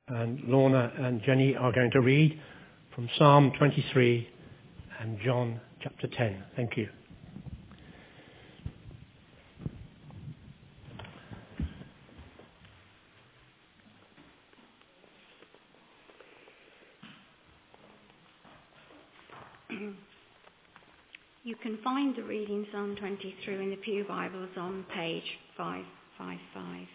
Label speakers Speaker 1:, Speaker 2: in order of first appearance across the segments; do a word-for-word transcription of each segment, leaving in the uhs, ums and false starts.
Speaker 1: and Lorna and Jenny are going to read from Psalm twenty-three and John chapter ten. Thank you.
Speaker 2: You can find the reading Psalm twenty-three in the Pew Bibles on page five fifty-five.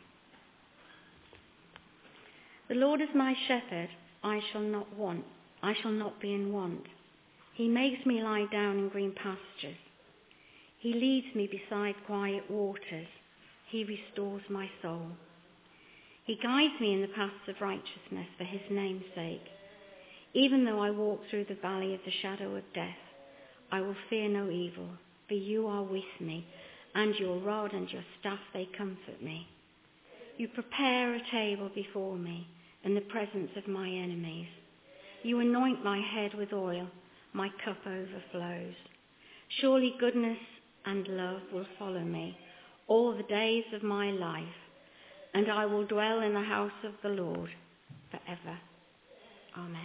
Speaker 2: The Lord is my shepherd, I shall not want, I shall not be in want. He makes me lie down in green pastures. He leads me beside quiet waters. He restores my soul. He guides me in the paths of righteousness for his name's sake. Even though I walk through the valley of the shadow of death, I will fear no evil, for you are with me, and your rod and your staff, they comfort me. You prepare a table before me in the presence of my enemies. You anoint my head with oil, my cup overflows. Surely goodness and love will follow me all the days of my life, and I will dwell in the house of the Lord forever. Amen.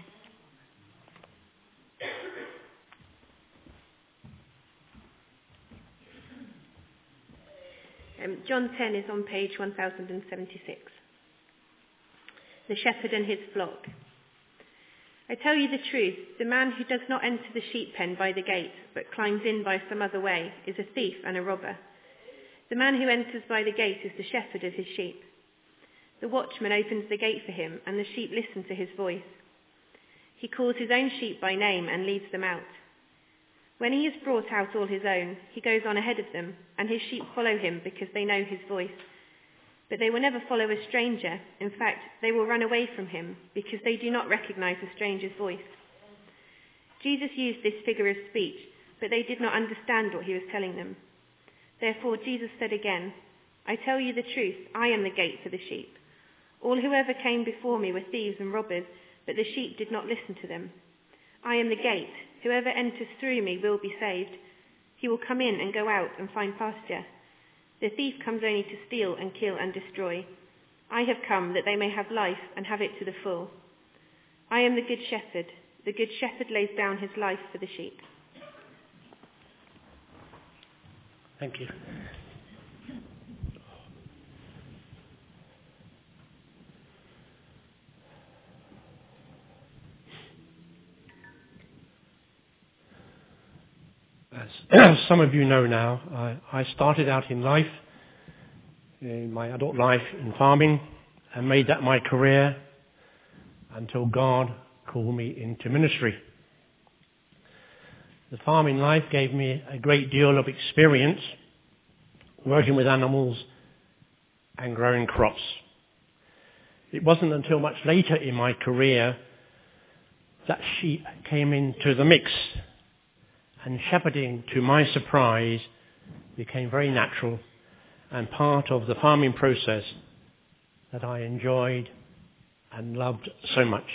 Speaker 3: Um, John ten is on page one thousand seventy-six. The shepherd and his flock. I tell you the truth, the man who does not enter the sheep pen by the gate, but climbs in by some other way, is a thief and a robber. The man who enters by the gate is the shepherd of his sheep. The watchman opens the gate for him, and the sheep listen to his voice. He calls his own sheep by name and leads them out. When he has brought out all his own, he goes on ahead of them, and his sheep follow him because they know his voice. But they will never follow a stranger. In fact, they will run away from him because they do not recognize a stranger's voice. Jesus used this figure of speech, but they did not understand what he was telling them. Therefore Jesus said again, I tell you the truth, I am the gate for the sheep. All who ever came before me were thieves and robbers, but the sheep did not listen to them. I am the gate. Whoever enters through me will be saved. He will come in and go out and find pasture. The thief comes only to steal and kill and destroy. I have come that they may have life and have it to the full. I am the good shepherd. The good shepherd lays down his life for the sheep.
Speaker 1: Thank you. As some of you know now, I, I started out in life, in my adult life, in farming, and made that my career until God called me into ministry. The farming life gave me a great deal of experience working with animals and growing crops. It wasn't until much later in my career that sheep came into the mix. And shepherding, to my surprise, became very natural and part of the farming process that I enjoyed and loved so much.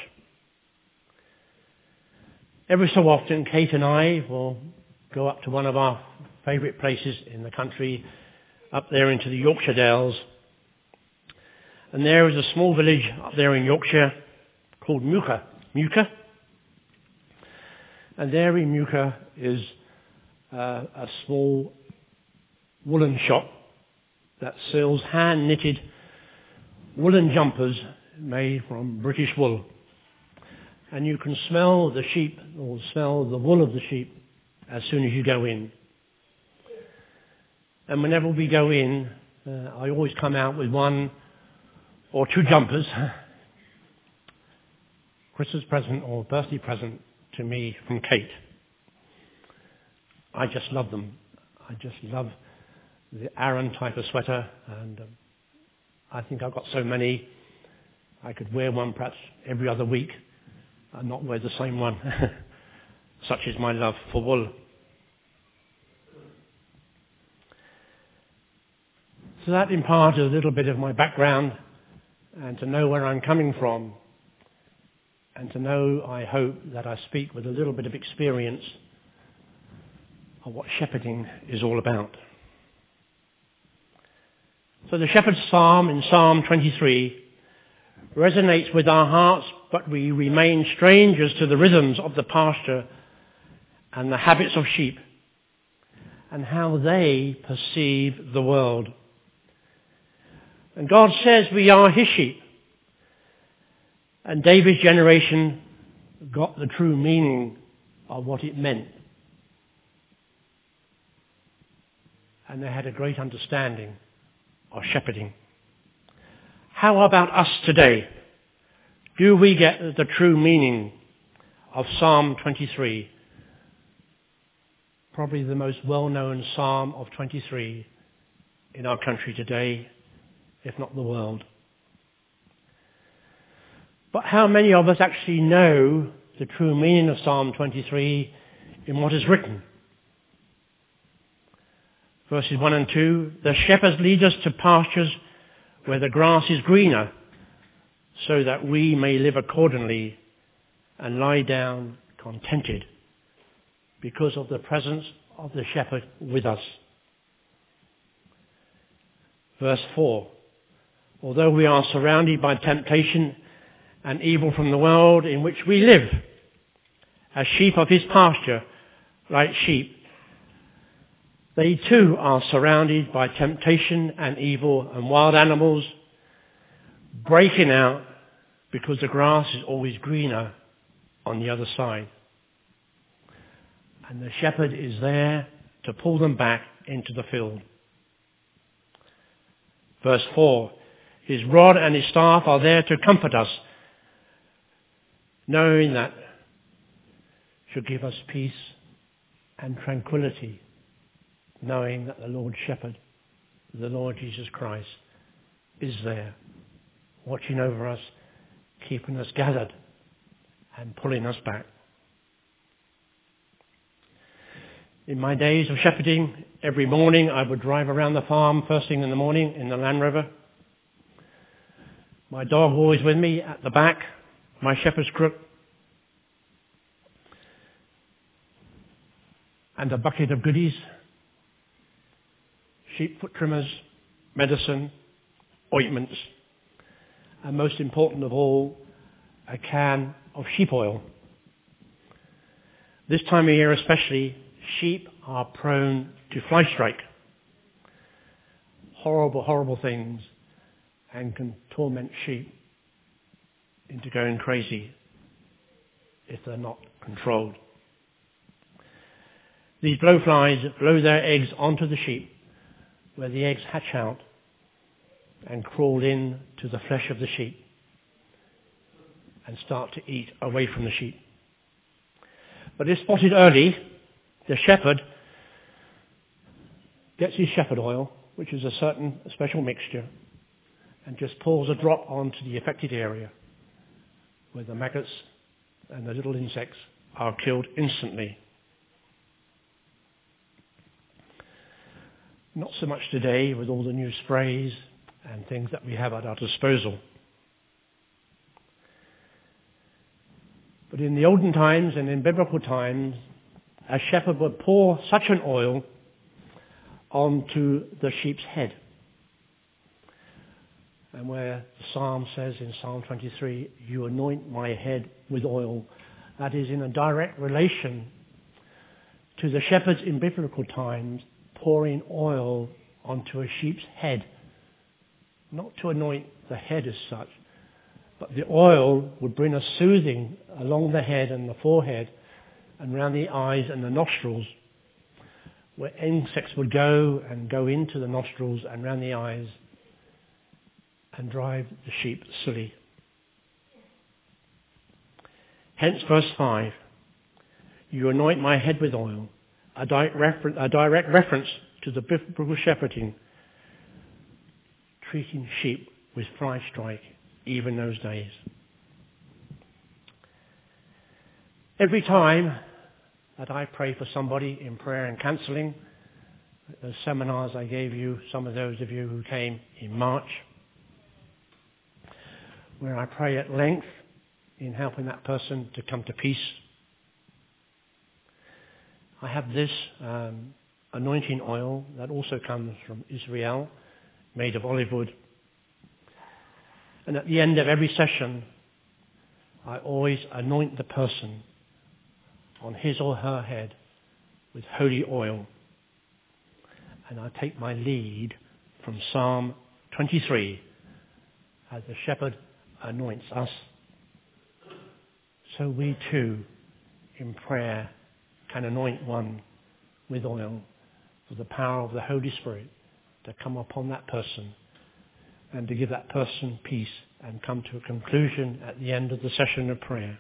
Speaker 1: Every so often, Kate and I will go up to one of our favourite places in the country, up there into the Yorkshire Dales. And there is a small village up there in Yorkshire called Muka. Muka. And there in Muka is uh, a small woolen shop that sells hand-knitted woolen jumpers made from British wool. And you can smell the sheep or smell the wool of the sheep as soon as you go in. And whenever we go in, uh, I always come out with one or two jumpers, Christmas present or birthday present to me from Kate. I just love them. I just love the Aran type of sweater, and um, I think I've got so many I could wear one perhaps every other week and not wear the same one. Such is my love for wool. So that imparts a little bit of my background, and to know where I'm coming from, and to know, I hope, that I speak with a little bit of experience of what shepherding is all about. So the shepherd's psalm in Psalm twenty-three resonates with our hearts, but we remain strangers to the rhythms of the pasture and the habits of sheep and how they perceive the world. And God says we are his sheep. And David's generation got the true meaning of what it meant. And they had a great understanding of shepherding. How about us today? Do we get the true meaning of Psalm twenty-three? Probably the most well-known Psalm of twenty-three in our country today, if not the world. But how many of us actually know the true meaning of Psalm twenty-three in what is written? Verses one and two, the shepherds lead us to pastures where the grass is greener, so that we may live accordingly and lie down contented because of the presence of the shepherd with us. Verse four, although we are surrounded by temptation and evil from the world in which we live, as sheep of his pasture, like sheep, they too are surrounded by temptation and evil and wild animals breaking out because the grass is always greener on the other side. And the shepherd is there to pull them back into the field. Verse four, his rod and his staff are there to comfort us, knowing that should give us peace and tranquility, knowing that the Lord Shepherd, the Lord Jesus Christ, is there, watching over us, keeping us gathered and pulling us back. In my days of shepherding, every morning I would drive around the farm first thing in the morning in the Land Rover. My dog always with me at the back, my shepherd's crook, and a bucket of goodies, sheep foot trimmers, medicine, ointments, and most important of all, a can of sheep oil. This time of year especially, sheep are prone to fly strike. Horrible, horrible things, and can torment sheep into going crazy if they're not controlled. These blowflies blow their eggs onto the sheep, where the eggs hatch out and crawl in to the flesh of the sheep and start to eat away from the sheep. But if spotted early, the shepherd gets his shepherd oil, which is a certain special mixture, and just pours a drop onto the affected area where the maggots and the little insects are killed instantly. Not so much today with all the new sprays and things that we have at our disposal. But in the olden times and in biblical times, a shepherd would pour such an oil onto the sheep's head. And where the psalm says in Psalm twenty-three, you anoint my head with oil, that is in a direct relation to the shepherds in biblical times pouring oil onto a sheep's head. Not to anoint the head as such, but the oil would bring a soothing along the head and the forehead and around the eyes and the nostrils, where insects would go and go into the nostrils and around the eyes and drive the sheep silly. Hence verse five, you anoint my head with oil, a direct, refer- a direct reference to the biblical shepherding, treating sheep with fly strike even those days. Every time that I pray for somebody in prayer and counselling, those seminars I gave you, some of those of you who came in March, where I pray at length in helping that person to come to peace, I have this um, anointing oil that also comes from Israel, made of olive wood. And at the end of every session, I always anoint the person on his or her head with holy oil. And I take my lead from Psalm twenty-three, as the shepherd anoints us. So we too, in prayer, can anoint one with oil for the power of the Holy Spirit to come upon that person and to give that person peace and come to a conclusion at the end of the session of prayer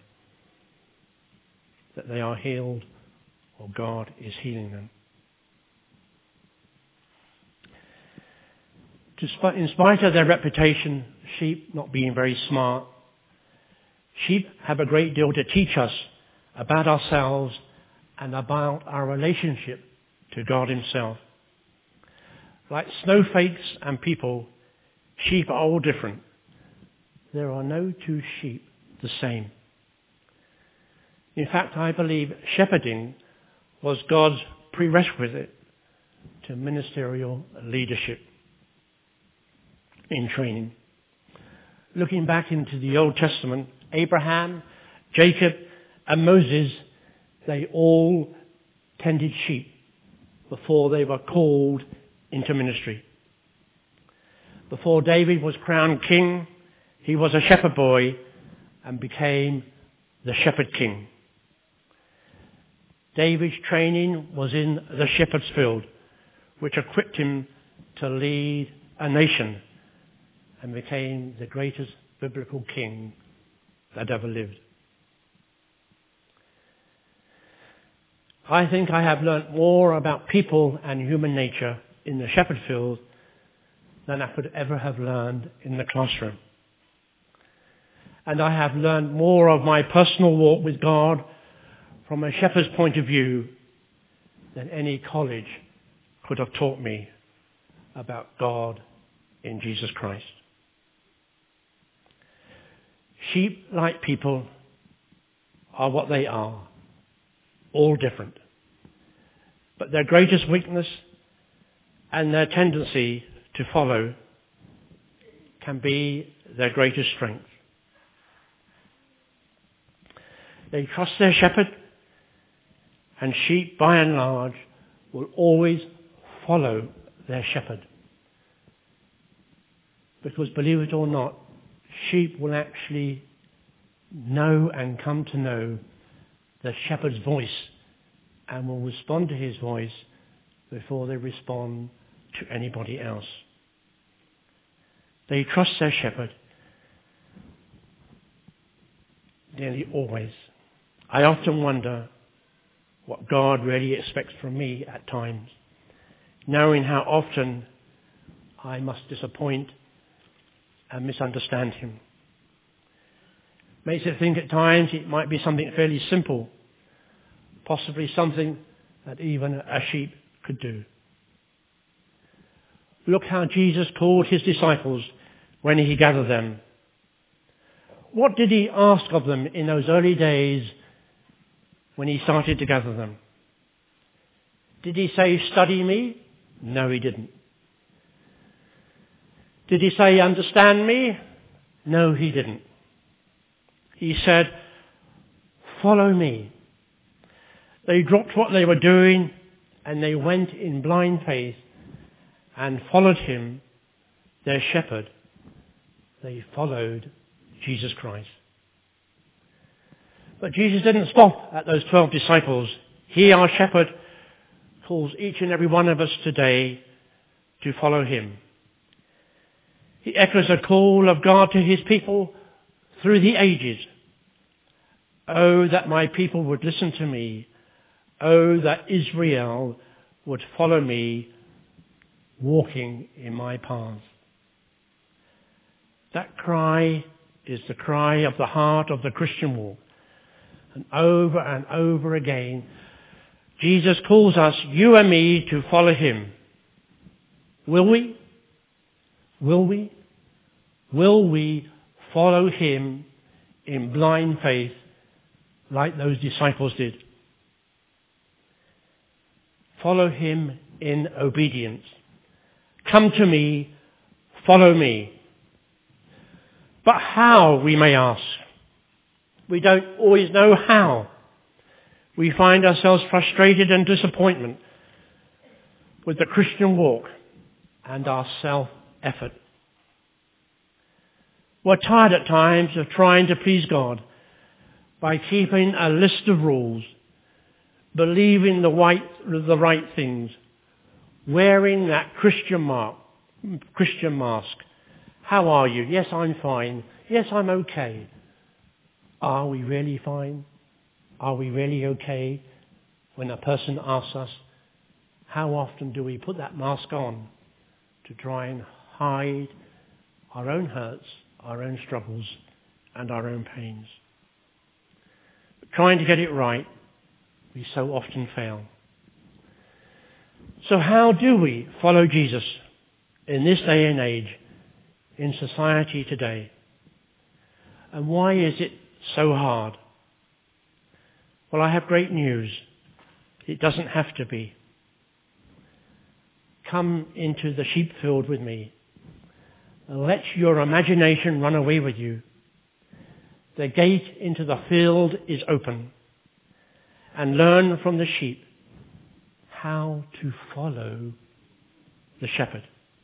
Speaker 1: that they are healed or God is healing them. In spite of their reputation, sheep not being very smart, sheep have a great deal to teach us about ourselves and about our relationship to God himself. Like snowflakes and people, sheep are all different. There are no two sheep the same. In fact, I believe shepherding was God's prerequisite to ministerial leadership in training. Looking back into the Old Testament, Abraham, Jacob, and Moses, they all tended sheep before they were called into ministry. Before David was crowned king, he was a shepherd boy and became the shepherd king. David's training was in the shepherd's field, which equipped him to lead a nation and became the greatest biblical king that ever lived. I think I have learnt more about people and human nature in the shepherd field than I could ever have learned in the classroom. And I have learned more of my personal walk with God from a shepherd's point of view than any college could have taught me about God in Jesus Christ. Sheep, like people, are what they are, all different. But their greatest weakness and their tendency to follow can be their greatest strength. They trust their shepherd, and sheep, by and large, will always follow their shepherd. Because, believe it or not, sheep will actually know and come to know the shepherd's voice and will respond to his voice before they respond to anybody else. They trust their shepherd nearly always. I often wonder what God really expects from me at times, knowing how often I must disappoint and misunderstand him. Makes it think at times it might be something fairly simple, possibly something that even a sheep could do. Look how Jesus called his disciples when he gathered them. What did he ask of them in those early days when he started to gather them? Did he say, study me? No, he didn't. Did he say, understand me? No, he didn't. He said, follow me. They dropped what they were doing and they went in blind faith and followed him, their shepherd. They followed Jesus Christ. But Jesus didn't stop at those twelve disciples. He, our shepherd, calls each and every one of us today to follow him. He echoes a call of God to his people through the ages. Oh, that my people would listen to me. Oh, that Israel would follow me, walking in my paths. That cry is the cry of the heart of the Christian walk. And over and over again, Jesus calls us, you and me, to follow him. Will we? Will we? Will we follow him in blind faith like those disciples did? Follow him in obedience. Come to me, follow me. But how, we may ask? We don't always know how. We find ourselves frustrated and disappointed with the Christian walk and our self-effort. We're tired at times of trying to please God by keeping a list of rules, believing the right, the right things, wearing that Christian mark, Christian mask. How are you? Yes, I'm fine. Yes, I'm okay. Are we really fine? Are we really okay? When a person asks us, how often do we put that mask on to try and hide our own hurts, our own struggles, and our own pains? But trying to get it right, we so often fail. So how do we follow Jesus in this day and age, in society today? And why is it so hard? Well, I have great news. It doesn't have to be. Come into the sheep field with me. Let your imagination run away with you. The gate into the field is open. And learn from the sheep how to follow the shepherd.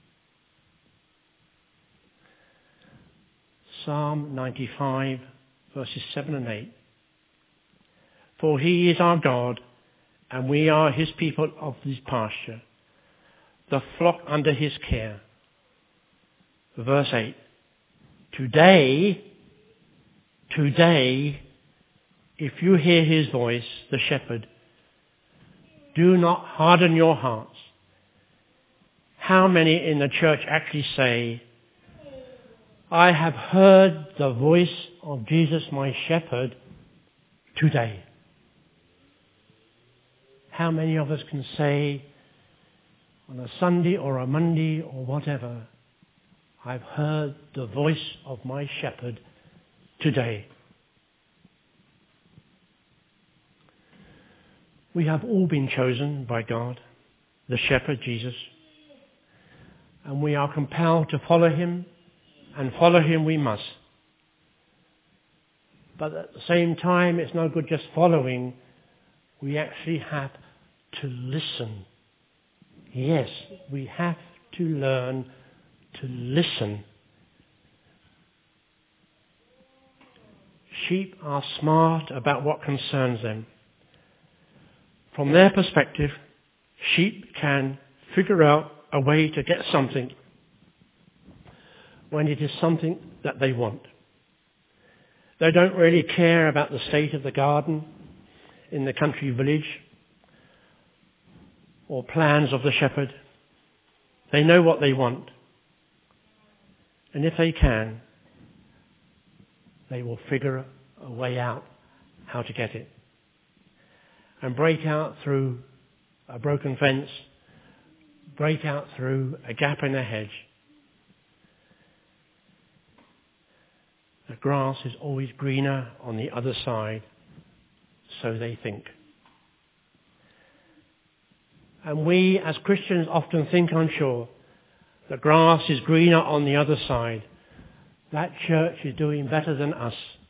Speaker 1: Psalm ninety-five, verses seven and eight. For he is our God, and we are his people of his pasture, the flock under his care. Verse eight. Today, today, if you hear his voice, the shepherd, do not harden your hearts. How many in the church actually say, I have heard the voice of Jesus my shepherd today? How many of us can say on a Sunday or a Monday or whatever, I've heard the voice of my shepherd today? We have all been chosen by God, the shepherd Jesus, and we are compelled to follow him, and follow him we must. But at the same time, it's no good just following. We actually have to listen. Yes, we have to learn to listen. Sheep are smart about what concerns them. From their perspective, sheep can figure out a way to get something when it is something that they want. They don't really care about the state of the garden in the country village or plans of the shepherd. They know what they want. And if they can, they will figure a way out how to get it. And break out through a broken fence, break out through a gap in a hedge. The grass is always greener on the other side, so they think. And we as Christians often think, I'm sure, the grass is greener on the other side. That church is doing better than us.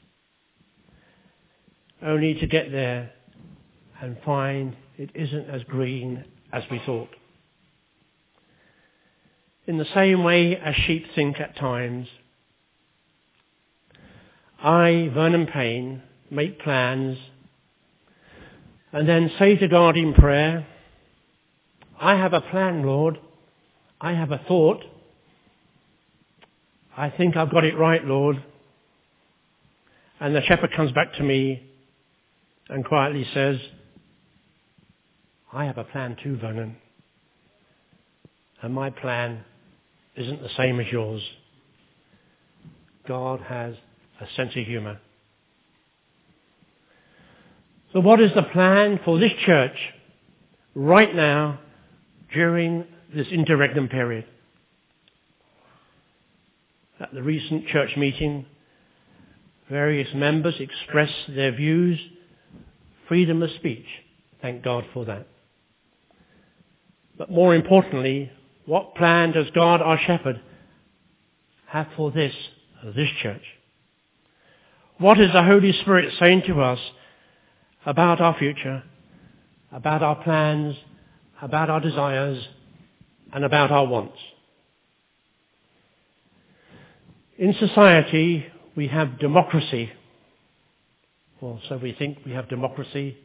Speaker 1: Only to get there and find it isn't as green as we thought. In the same way as sheep think at times, I, Vernon Payne, make plans and then say to God in prayer, I have a plan, Lord. I have a thought. I think I've got it right, Lord. And the shepherd comes back to me and quietly says, I have a plan too, Vernon. And my plan isn't the same as yours. God has a sense of humour. So what is the plan for this church right now during this interregnum period? At the recent church meeting, various members expressed their views, freedom of speech. Thank God for that. But more importantly, what plan does God, our shepherd, have for this this church? What is the Holy Spirit saying to us about our future, about our plans, about our desires, and about our wants? In society, we have democracy. Well, so we think we have democracy.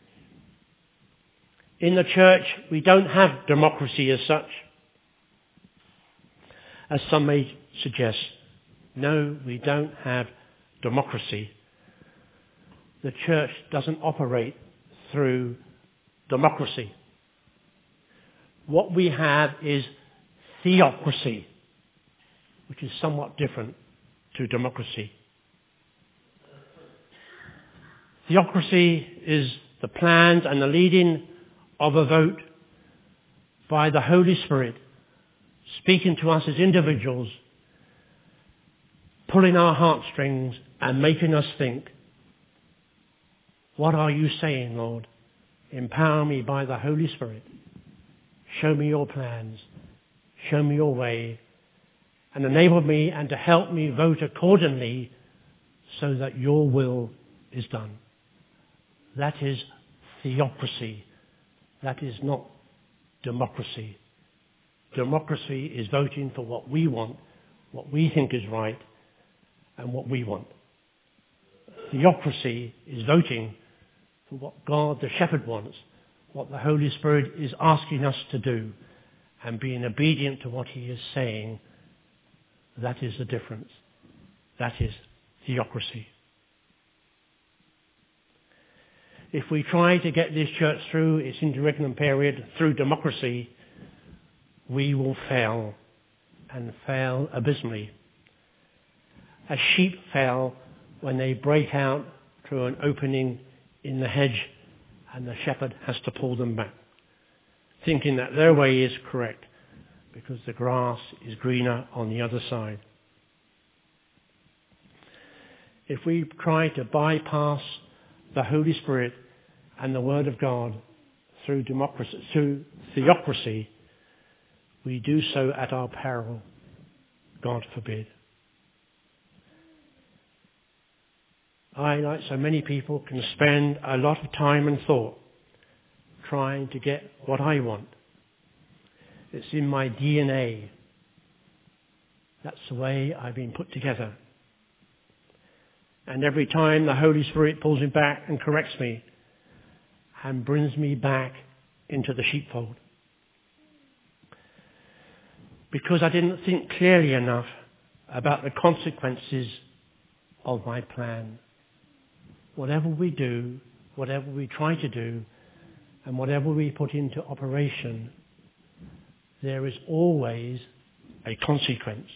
Speaker 1: In the church, we don't have democracy as such, as some may suggest. No, we don't have democracy. The church doesn't operate through democracy. What we have is theocracy, which is somewhat different to democracy. Theocracy is the plans and the leading of a vote by the Holy Spirit, speaking to us as individuals, pulling our heartstrings and making us think, what are you saying, Lord? Empower me by the Holy Spirit. Show me your plans. Show me your way. And enable me and to help me vote accordingly so that your will is done. That is theocracy. That is not democracy. Democracy is voting for what we want, what we think is right, and what we want. Theocracy is voting for what God the Shepherd wants, what the Holy Spirit is asking us to do, and being obedient to what he is saying. That is the difference. That is theocracy. If we try to get this church through its interregnum period through democracy, we will fail, and fail abysmally. As sheep fail when they break out through an opening in the hedge and the shepherd has to pull them back, thinking that their way is correct because the grass is greener on the other side. If we try to bypass the Holy Spirit and the Word of God through democracy, through theocracy, we do so at our peril. God forbid. I, like so many people, can spend a lot of time and thought trying to get what I want. It's in my D N A. That's the way I've been put together. And every time the Holy Spirit pulls me back and corrects me and brings me back into the sheepfold. Because I didn't think clearly enough about the consequences of my plan. Whatever we do, whatever we try to do, and whatever we put into operation, there is always a consequence.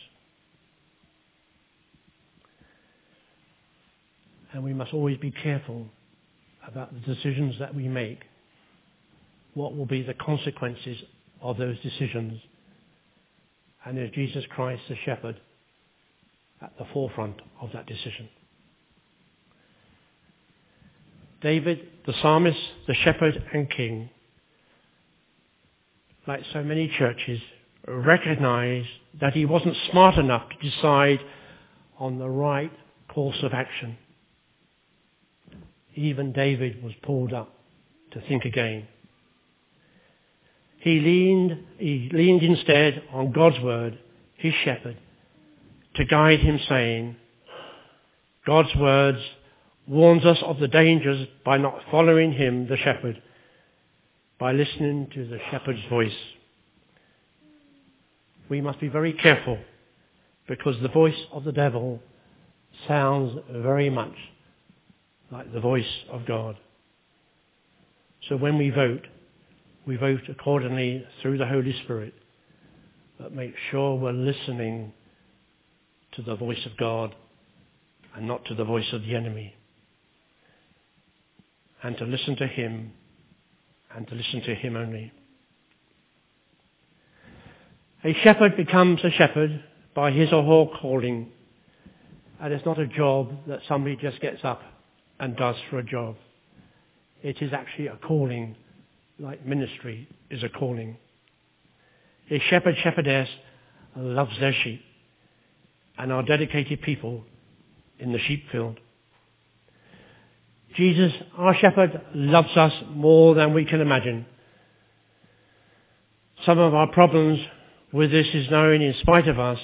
Speaker 1: And we must always be careful about the decisions that we make. What will be the consequences of those decisions? And is Jesus Christ the shepherd at the forefront of that decision? David, the psalmist, the shepherd and king, like so many churches, recognized that he wasn't smart enough to decide on the right course of action. Even David was pulled up to think again. He leaned, he leaned instead on God's word, his shepherd, to guide him, saying, God's words warns us of the dangers by not following him, the shepherd, by listening to the shepherd's voice. We must be very careful, because the voice of the devil sounds very much like the voice of God. So when we vote, we vote accordingly through the Holy Spirit, but make sure we're listening to the voice of God and not to the voice of the enemy. And to listen to him, and to listen to him only. A shepherd becomes a shepherd by his or her calling, and it's not a job that somebody just gets up and does for a job. It is actually a calling, like ministry is a calling. A shepherd, shepherdess loves their sheep, and our dedicated people in the sheep field. Jesus, our shepherd, loves us more than we can imagine. Some of our problems with this is knowing, in spite of us,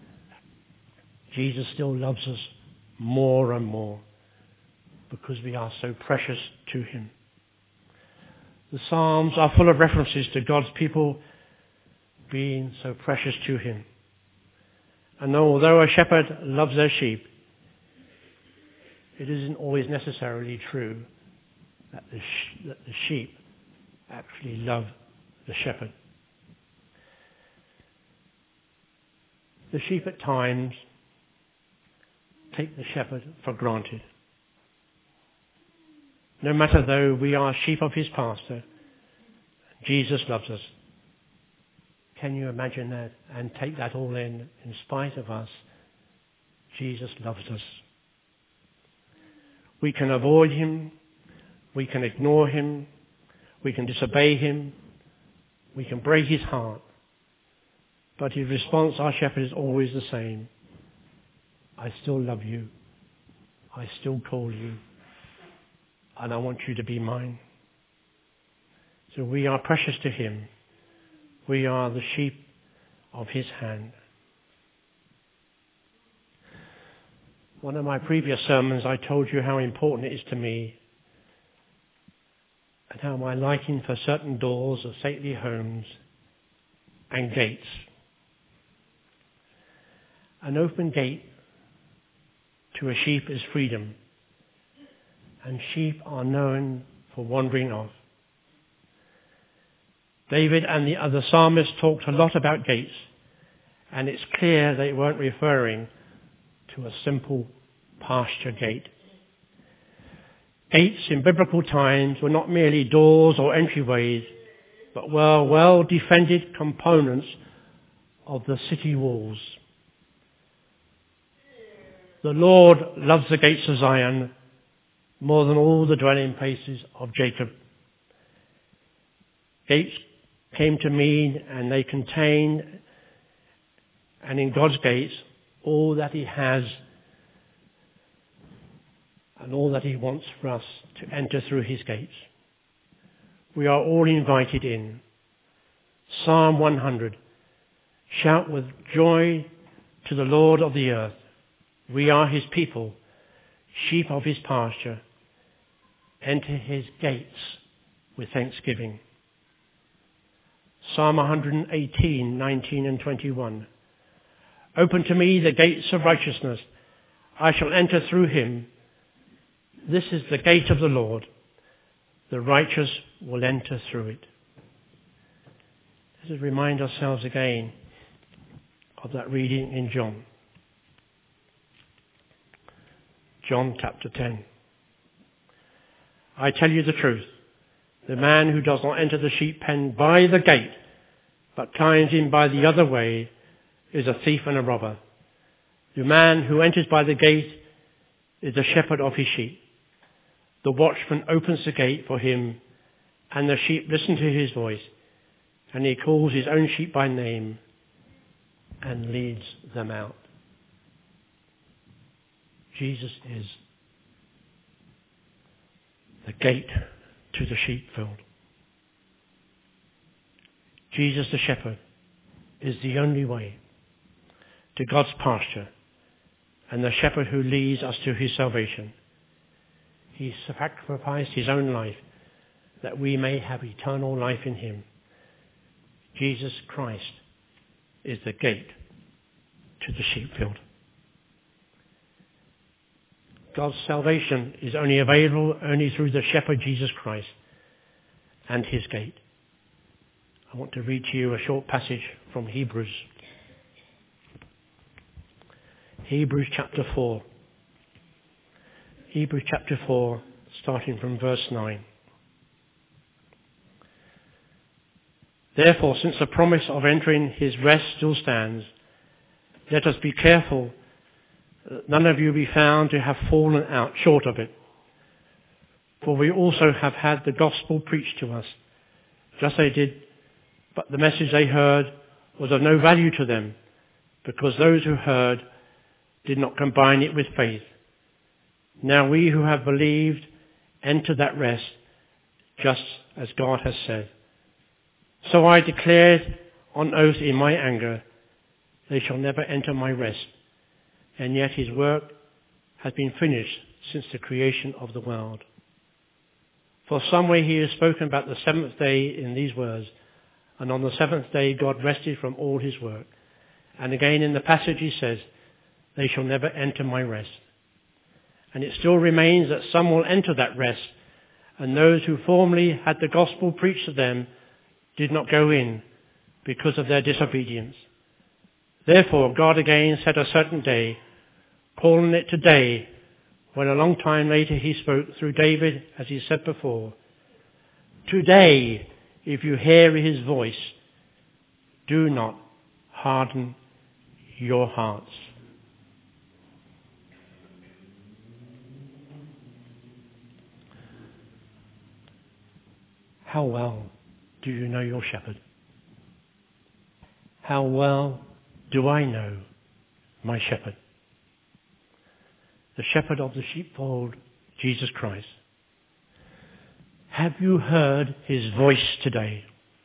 Speaker 1: Jesus still loves us more and more because we are so precious to him. The Psalms are full of references to God's people being so precious to him. And although a shepherd loves their sheep, it isn't always necessarily true that the, sh- that the sheep actually love the shepherd. The sheep at times take the shepherd for granted. No matter though we are sheep of his pasture, Jesus loves us. Can you imagine that and take that all in? In spite of us, Jesus loves us. We can avoid him, we can ignore him, we can disobey him, we can break his heart. But his response, our shepherd, is always the same. I still love you. I still call you. And I want you to be mine. So we are precious to him. We are the sheep of his hand. One of my previous sermons, I told you how important it is to me and how my liking for certain doors of stately homes and gates. An open gate to a sheep is freedom, and sheep are known for wandering off. David and the other psalmists talked a lot about gates, and it's clear they weren't referring to a simple pasture gate. Gates in biblical times were not merely doors or entryways, but were well-defended components of the city walls. The Lord loves the gates of Zion more than all the dwelling places of Jacob. Gates came to mean, and they contain, and in God's gates, all that he has and all that he wants for us to enter through his gates. We are all invited in. Psalm one hundred. Shout with joy to the Lord of the earth. We are his people, sheep of his pasture. Enter his gates with thanksgiving. Psalm one eighteen, nineteen and twenty-one. Open to me the gates of righteousness. I shall enter through him. This is the gate of the Lord. The righteous will enter through it. Let us remind ourselves again of that reading in John. John chapter ten. I tell you the truth. The man who does not enter the sheep pen by the gate, but climbs in by the other way, is a thief and a robber. The man who enters by the gate is the shepherd of his sheep. The watchman opens the gate for him, and the sheep listen to his voice, and he calls his own sheep by name and leads them out. Jesus is the gate to the sheepfold. Jesus the shepherd is the only way to God's pasture and the shepherd who leads us to his salvation. He sacrificed his own life that we may have eternal life in him. Jesus Christ is the gate to the sheepfield. God's salvation is only available only through the shepherd Jesus Christ and his gate. I want to read to you a short passage from Hebrews. Hebrews chapter four. Hebrews chapter four, starting from verse nine. Therefore, since the promise of entering his rest still stands, let us be careful that none of you be found to have fallen out short of it. For we also have had the gospel preached to us, just as they did, but the message they heard was of no value to them, because those who heard did not combine it with faith. Now we who have believed enter that rest, just as God has said. So I declared on oath in my anger, they shall never enter my rest. And yet his work has been finished since the creation of the world. For some way he has spoken about the seventh day in these words, and on the seventh day God rested from all his work. And again in the passage he says, they shall never enter my rest. And it still remains that some will enter that rest, and those who formerly had the gospel preached to them did not go in because of their disobedience. Therefore God again set a certain day, calling it today, when a long time later he spoke through David, as he said before, today, if you hear his voice, do not harden your hearts. How well do you know your shepherd? How well do I know my shepherd? The shepherd of the sheepfold, Jesus Christ. Have you heard his voice today?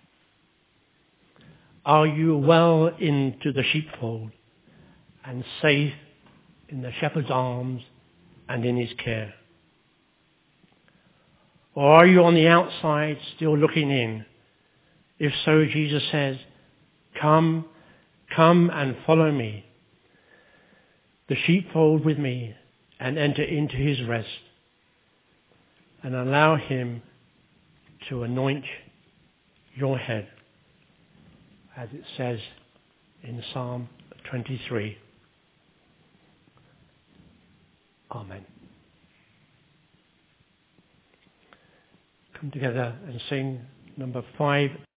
Speaker 1: Are you well into the sheepfold and safe in the shepherd's arms and in his care? Or are you on the outside still looking in? If so, Jesus says, come, come and follow me, the sheepfold with me, and enter into his rest, and allow him to anoint your head, as it says in Psalm twenty-three. Amen. Come together and sing number five